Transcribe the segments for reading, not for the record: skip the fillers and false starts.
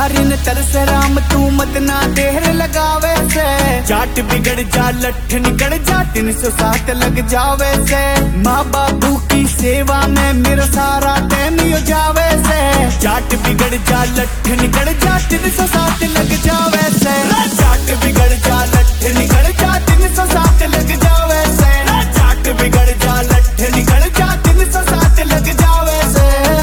प्यारी न तरस राम तू मत ना देर लगावे से। जाट बिगड़ जा लठ निकल जा 307 लग जावे से। माँ बाबू की सेवा में मेरा सारा टाइम हो जावे से। जाट बिगड़ जा लठ निकल जा 307 लग जावे से। जाट बिगड़ जा लठ निकल जा 307 लग जावे से। जाट बिगड़ जा लठ निकल जा 307 लग जावे से।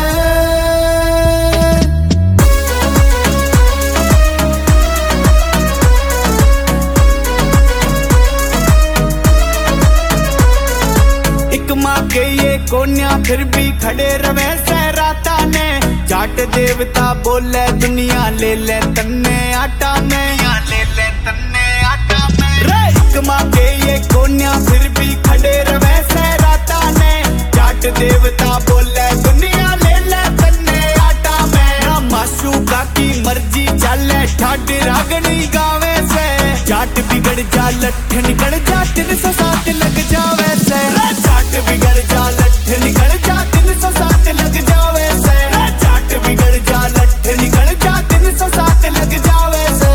एक माँ के ये कोन्या फिर भी खड़े रवे सहराता ने। जाट देवता बोले दुनिया ले ले तन्ने आटा में, ले ले तन्ने आटा में। एक माँ के ये कोन्या फिर भी खड़े रवे सहराता ने। जाट देवता बोले दुनिया ले ले तन्ने आटा में। मासूका की मर्जी चले ठाड रागनी गावे से। जाट बिगड़ जा लठ निकल जा 307 लग जावे से। जाट बिगड़ जा लठ निकल जा 307 लग जावे से। जाट बिगड़ जा लठ निकल जा 307 लग जावे से।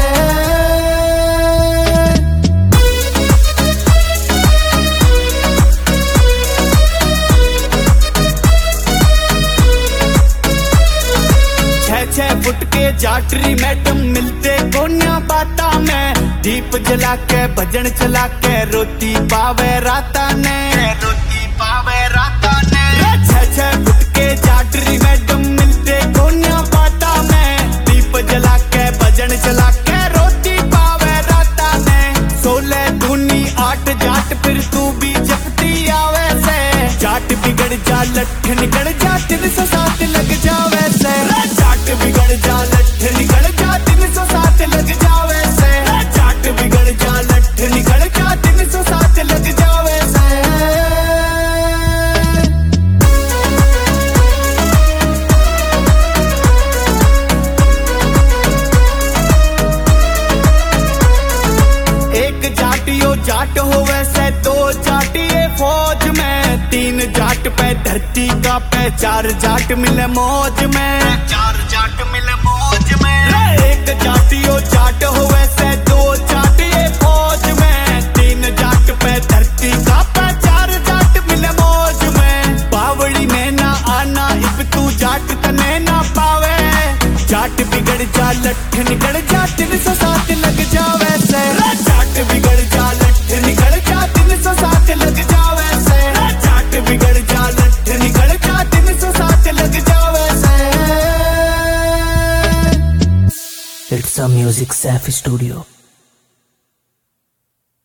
छह फुट के जाटरी मैडम मिलते कोन्या बाता में। दीप जला के भजन चला के रोटी पावे राता ने, रोटी पावे राता ने। छह फुट के जाटरी मैडम मिलते कोन्या बाता में। दीप जला के भजन चला के रोटी पावे राता ने। 16 दूनी 8 जाट फिर तू भी जपती आवे से। जाट बिगड़ जा लठ निकल जा 307 लग जावे से। जाट बिगड़ जा लठ निकल जा 307 लग जावे से। जाट बिगड़ जा लठ निकल जा 307 लग जावे से। एक जाटियो जाट हो वैसे 2 जाटिये फौज में। 3 जाट पे धरती का पे 4 जाट मिले मौज में, 4 जाट मिले मौज में। एक जाटियो जाट हो वैसे 2 जाटिये फौज में। 3 जाट पे धरती का पे 4 जाट मिले मौज में। बावड़ी में ना आना इब तू जाट तने ना पावे। जाट बिगड़ जा लठ निकल जा 307 लग जावे से। जाट बिगड़ जा लठ निकल जा 307 लग जावे से। जाट बिगड़ जा लठ निकल जा 307 लग जावे से। It's a Music Safi Studio.